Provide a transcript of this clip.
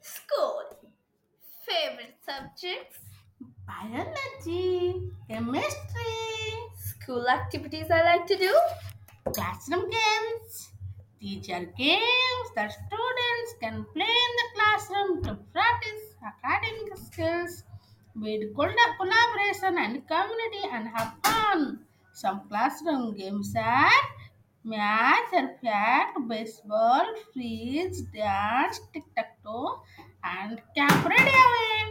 School. Favorite subjects? Biology, chemistry, School activities I like to do? classroom games. Teacher games that students can play in the classroom to practice academic skills, build collaboration and community, and have fun. Some classroom games are math, fact, baseball, freeze, dance, tic tac toe, and camp radio.